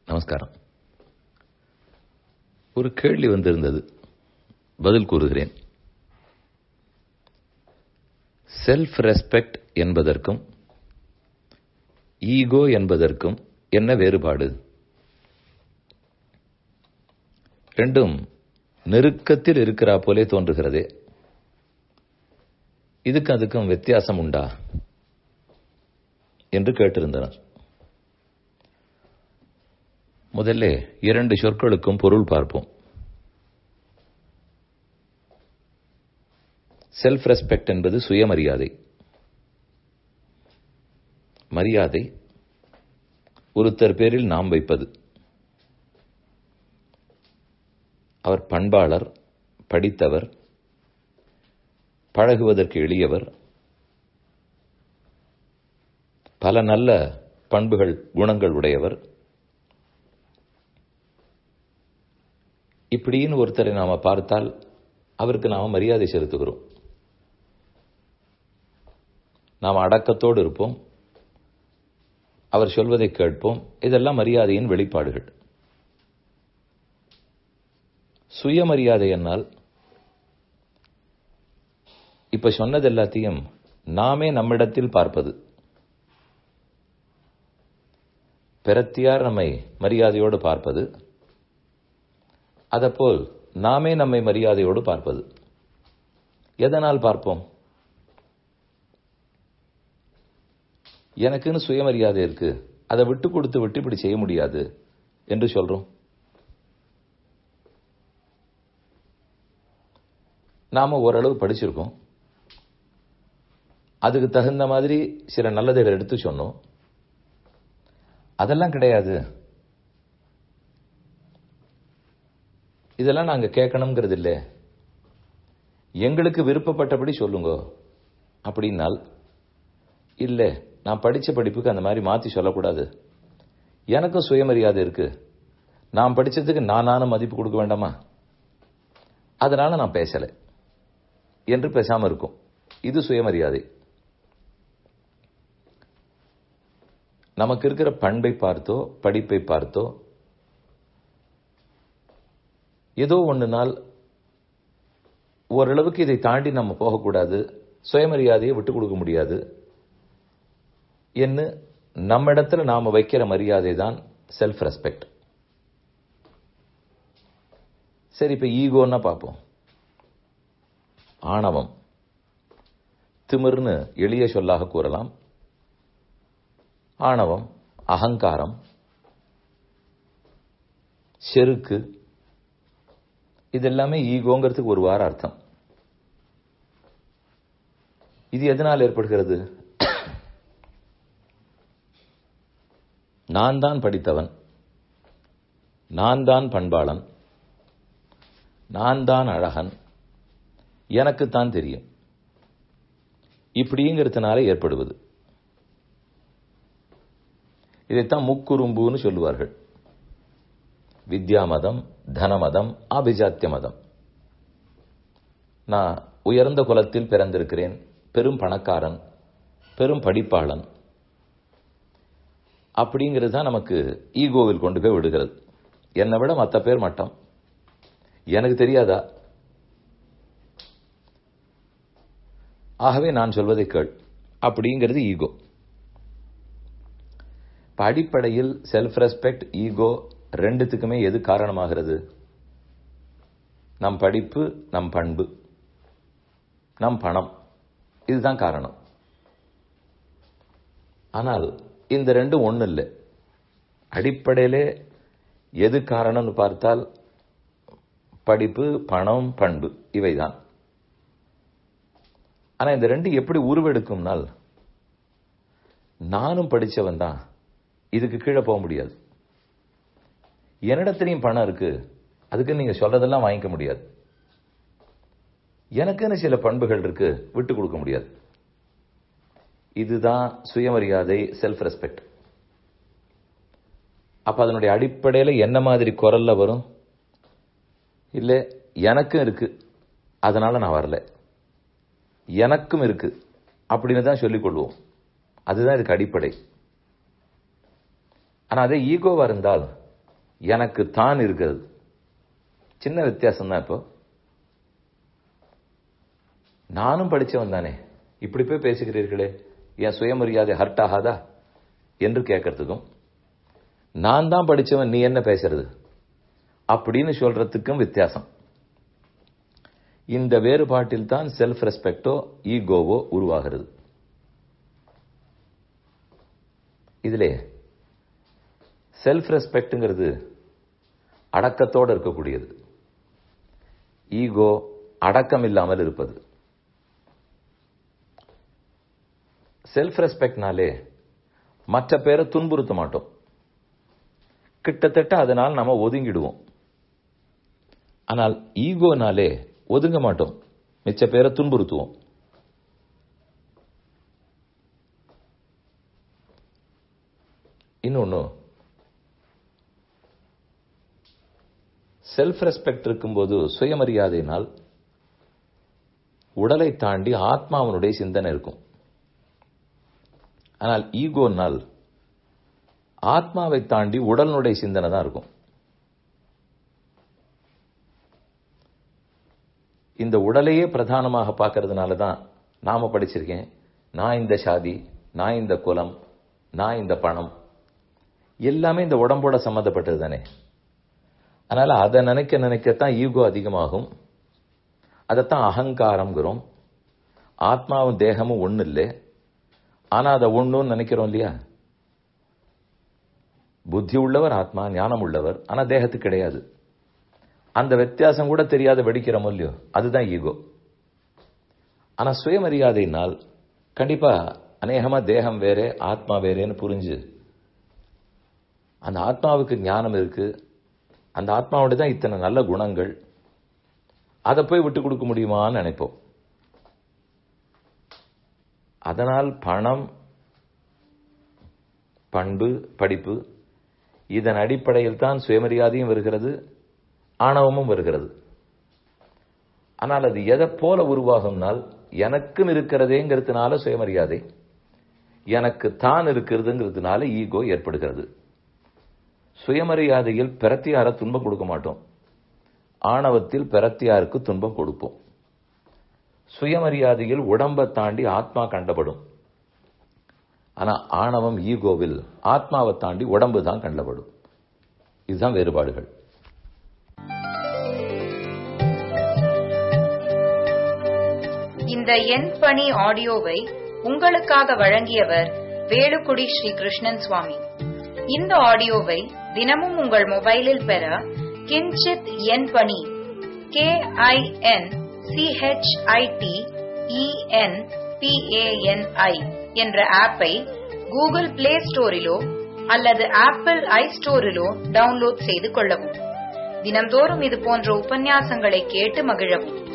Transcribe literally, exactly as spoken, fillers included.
நமஸ்காரம். ஒரு கேள்வி வந்திருந்தது, பதில் கூறுகிறேன். செல்ஃப் ரெஸ்பெக்ட் என்பதற்கும் ஈகோ என்பதற்கும் என்ன வேறுபாடு? ரெண்டும் நெருக்கத்தில் இருக்கிறா போலே தோன்றுகிறதே, இதுக்கு அதுக்கும் வித்தியாசம் உண்டா என்று கேட்டிருந்தனர். முதல்ல இரண்டு சொற்களுக்கும் பொருள் பார்ப்போம். செல்ஃப் ரெஸ்பெக்ட் என்பது சுயமரியாதை. மரியாதை ஒருத்தர் பேரில் நாம் வைப்பது. அவர் பண்பாளர், படித்தவர், பழகுவதற்கு எளியவர், பல நல்ல பண்புகள் குணங்கள் உடையவர், இப்படின்னு ஒருத்தரை நாம பார்த்தால் அவருக்கு நாம மரியாதை செலுத்துகிறோம். நாம் அடக்கத்தோடு இருப்போம், அவர் சொல்வதை கேட்போம். இதெல்லாம் மரியாதையின் வெளிப்பாடுகள். சுயமரியாதை என்னால் இப்ப சொன்னது எல்லாத்தையும் நாமே நம்மிடத்தில் பார்ப்பது. பிரத்தியார் நம்மை மரியாதையோடு பார்ப்பது, அதப்போல் நாமே நம்மை மரியாதையோடு பார்ப்பது. எதனால் பார்ப்போம்? எனக்குன்னு சுயமரியாதை இருக்கு, அதை விட்டு கொடுத்து விட்டு இப்படி செய்ய முடியாது என்று சொல்றோம். நாம ஓரளவு படிச்சிருக்கோம், அதுக்கு தகுந்த மாதிரி சில நல்லதுகள் எடுத்து சொன்னோம். அதெல்லாம் கிடையாது, இதெல்லாம் நாங்க கேட்கணுங்கிறது இல்லை, எங்களுக்கு விருப்பப்பட்டபடி சொல்லுங்க அப்படின்னால், இல்லை நான் படிச்ச படிப்புக்கு அந்த மாதிரி மாத்தி சொல்லக்கூடாது, எனக்கும் சுயமரியாதை இருக்கு, நான் படிச்சதுக்கு நானான மதிப்பு கொடுக்க வேண்டாமா, அதனால நான் பேசலை என்று பேசாம இருக்கும். இது சுயமரியாதை. நமக்கு இருக்கிற பண்பை பார்த்தோ படிப்பை பார்த்தோ ஏதோ ஒன்று நாள் ஓரளவுக்கு இதை தாண்டி நம்ம போகக்கூடாது, சுயமரியாதையை விட்டுக் கொடுக்க முடியாது என்று நம்ம இடத்துல நாம வைக்கிற மரியாதை தான் செல்ஃப் ரெஸ்பெக்ட். சரி, இப்ப ஈகோன்னா பார்ப்போம். ஆணவம், திமிர்னு எளிய சொல்லாக கூறலாம். ஆணவம், அகங்காரம், செருக்கு, இதெல்லாமே ஈகோங்கிறதுக்கு ஒரு வார அர்த்தம். இது எதனால் ஏற்படுகிறது? நான் தான் படித்தவன், நான் தான் பண்பாளன், நான் தான் அழகன், எனக்குத்தான் தெரியும், இப்படிங்கிறதுனால ஏற்படுவது. இதைத்தான் முக்குறும்புன்னு சொல்லுவார்கள். வித்யா மதம், தனமதம், ஆபிஜாத்திய மதம். நான் உயர்ந்த குலத்தில் பிறந்திருக்கிறேன், பெரும் பணக்காரன், பெரும் படிப்பாளன், அப்படிங்கிறது தான் நமக்கு ஈகோவில் கொண்டு போய் விடுகிறது. என்னை விட மற்ற பேர் மட்டம், எனக்கு தெரியாதா, ஆகவே நான் சொல்வதை கேள், அப்படிங்கிறது ஈகோ. அடிப்படையில் செல்ஃப் ரெஸ்பெக்ட், ஈகோ ரெண்டுத்துக்குமே எது காரணமாகிறது? நம் படிப்பு, நம் பண்பு, நம் பணம், இதுதான் காரணம். ஆனால் இந்த ரெண்டும் ஒண்ணு இல்லை. அடிப்படையிலே எது காரணம்னு பார்த்தால் படிப்பு, பணம், பண்பு, இவைதான். ஆனா இந்த ரெண்டு எப்படி உருவெடுக்கும்னால், நானும் படிச்சவன் தான், இதுக்கு கீழே போக முடியாது. என்னிடத்திலையும் பணம் இருக்கு, அதுக்கு நீங்க சொல்றதெல்லாம் வாங்கிக்க முடியாது. எனக்குன்னு சில பண்புகள் இருக்கு, விட்டு கொடுக்க முடியாது. இதுதான் சுயமரியாதை, செல்ஃப் ரெஸ்பெக்ட். அப்ப அதனுடைய அடிப்படையில என்ன மாதிரி குரல்ல வரும்? இல்ல எனக்கும் இருக்கு அதனால நான் வரல, எனக்கும் இருக்கு அப்படின்னு தான் சொல்லிக் கொள்வோம். அதுதான் இதுக்கு அடிப்படை. ஆனா அதே ஈகோவா இருந்தால் எனக்கு தான் இருக்கிறது. சின்ன வித்தியாசம் தான். இப்போ நானும் படிச்சவன் தானே, இப்படி போய் பேசுகிறீர்களே, என் சுயமரியாதை ஹர்ட் ஆகாதா என்று கேட்கறதுக்கும், நான் தான் படிச்சவன் நீ என்ன பேசுறது அப்படின்னு சொல்றதுக்கும் வித்தியாசம். இந்த வேறுபாட்டில் தான் செல்ஃப் ரெஸ்பெக்டோ ஈகோவோ உருவாகிறது. இதிலே செல்ஃப் ரெஸ்பெக்ட்ங்கிறது அடக்கத்தோடு இருக்கக்கூடியது, ஈகோ அடக்கம் இல்லாமல் இருப்பது. செல்ஃப் ரெஸ்பெக்ட்னாலே மற்ற பேரை துன்புறுத்த மாட்டோம், கிட்டத்தட்ட அதனால் நம்ம ஒதுங்கிடுவோம். ஆனால் ஈகோனாலே ஒதுங்க மாட்டோம், மிச்ச பேரை துன்புறுத்துவோம். இன்னொன்னு, செல்ஃப் ரெஸ்பெக்ட் இருக்கும்போது சுயமரியாதையினால் உடலை தாண்டி ஆத்மாவனுடைய சிந்தனை இருக்கும். ஆனால் ஈகோனால் ஆத்மாவை தாண்டி உடலுடைய சிந்தனை தான் இருக்கும். இந்த உடலையே பிரதானமாக பார்க்கறதுனால தான் நாம படிச்சிருக்கேன், நான் இந்த சாதி, நான் இந்த குலம், நான் இந்த பணம், எல்லாமே இந்த உடம்போட சம்பந்தப்பட்டது தானே. அதனால அதை நினைக்க நினைக்கத்தான் ஈகோ அதிகமாகும். அதைத்தான் அகங்காரம்ங்கிறோம். ஆத்மாவும் தேகமும் ஒண்ணு இல்லை, ஆனா அதை ஒண்ணுன்னு நினைக்கிறோம் இல்லையா. புத்தி உள்ளவர் ஆத்மா, ஞானம் உள்ளவர், ஆனா தேகத்துக்கு கிடையாது. அந்த வித்தியாசம் கூட தெரியாத வெடிக்கிறோம் இல்லையோ, அதுதான் ஈகோ. ஆனா சுயமரியாதையினால் கண்டிப்பா அநேகமா தேகம் வேறே ஆத்மா வேறேன்னு புரிஞ்சு, அந்த ஆத்மாவுக்கு ஞானம் இருக்கு, அந்த ஆத்மாவோட தான் இத்தனை நல்ல குணங்கள், அதை போய் விட்டு கொடுக்க முடியுமான்னு நினைப்போம். அதனால் பணம், பண்பு, படிப்பு, இதன் அடிப்படையில் தான் சுயமரியாதையும் வருகிறது, ஆணவமும் வருகிறது. ஆனால் அது எதை போல உருவாகும்னால், எனக்கும் இருக்கிறதேங்கிறதுனால சுயமரியாதை, எனக்கு தான் இருக்கிறதுங்கிறதுனால ஈகோ ஏற்படுகிறது. சுயமரியாதையில் பிரத்தியார துன்பம் கொடுக்க மாட்டோம், ஆணவத்தில் பிரத்தியாருக்கு துன்பம் கொடுப்போம். சுயமரியாதையில் உடம்பை தாண்டி ஆத்மா கண்டப்படும், ஆனா ஆணவம் ஈகோவில் ஆத்மாவை தாண்டி உடம்பு தான் கண்டப்படும். இதுதான் வேறுபாடுகள். இந்த என் பணி ஆடியோவை உங்களுக்காக வழங்கியவர் வேலுக்குடி ஸ்ரீ கிருஷ்ணன் சுவாமி. இந்த ஆடியோவை தினமும் உங்கள் மொபைலில் பெற கிஞ்சித் என் பணி கே ஐ என் சிஹெச்ஐடி இஎன் பிஏஎன்ஐ என்ற ஆப்பை கூகுள் பிளே ஸ்டோரிலோ அல்லது ஆப்பிள் ஐ ஸ்டோரிலோ டவுன்லோட் செய்து கொள்ளவும். தினம்தோறும் இது போன்ற உபன்யாசங்களை கேட்டு மகிழவும்.